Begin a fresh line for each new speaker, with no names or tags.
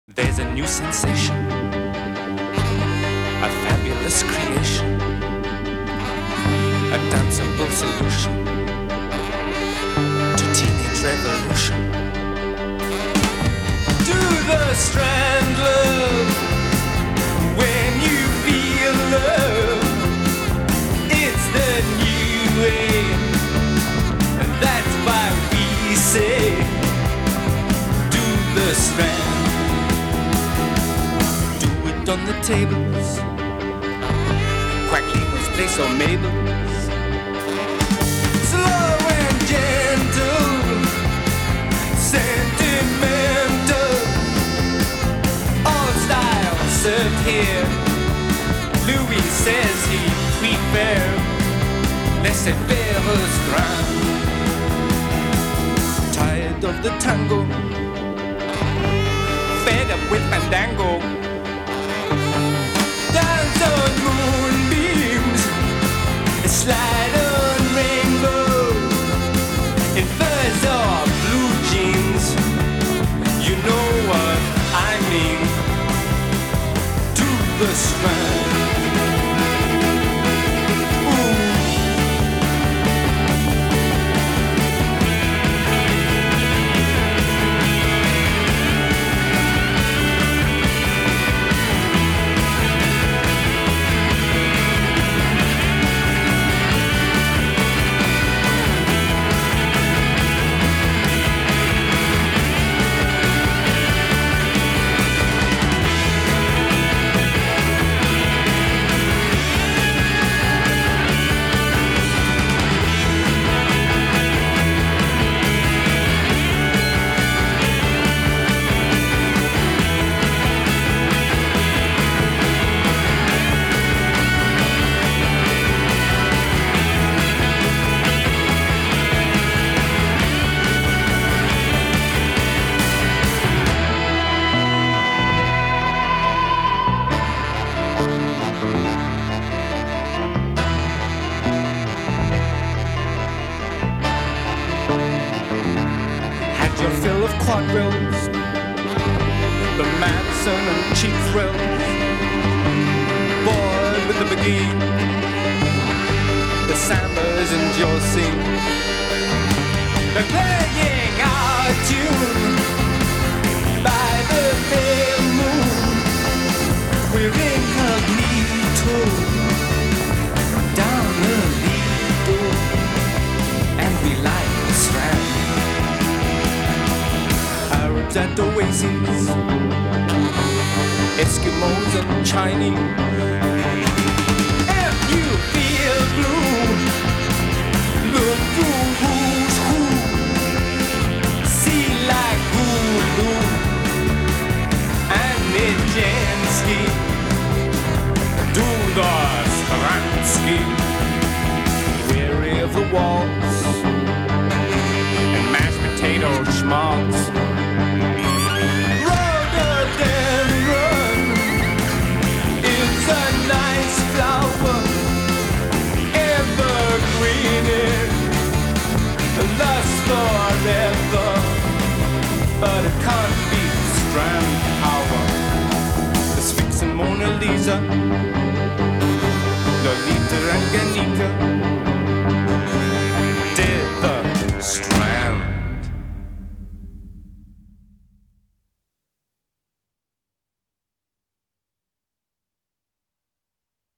There's a new sensation, a fabulous creation, a danceable solution to teenage revolution. Do the Strand love when you feel love. It's the new age, and that's why we say do the Strand. On the tables, Quackle's place or Mabel's, slow and gentle, sentimental, all styles served here. Louis says he prefer laissez-faire restaurant. Tired of the tango, fed up with fandango. Dance on moonbeams, slide on rainbow, in furs or blue jeans. You know what I mean. To the Strand. Your fill of quadrilles, the Madison and cheap thrills, boy with the McGee, the Sambas and your scene. They're playing our tune by the pale moon. We're incognito down the Lido, and we like the Strand. Arabs and oases, Eskimos and Chinese. If you feel blue, look through who's who. See like Hulu and Nijinsky. Do the Stransky. Weary of the waltz and mashed potato schmaltz. Forever, but it can't be Strand power. The Sphinx and Mona Lisa, Lolita and Ganita.